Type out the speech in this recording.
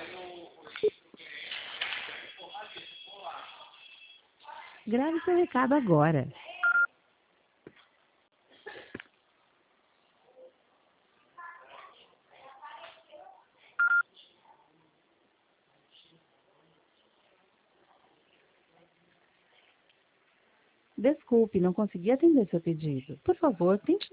Grave seu recado agora. Desculpe, não consegui atender seu pedido. Por favor, tente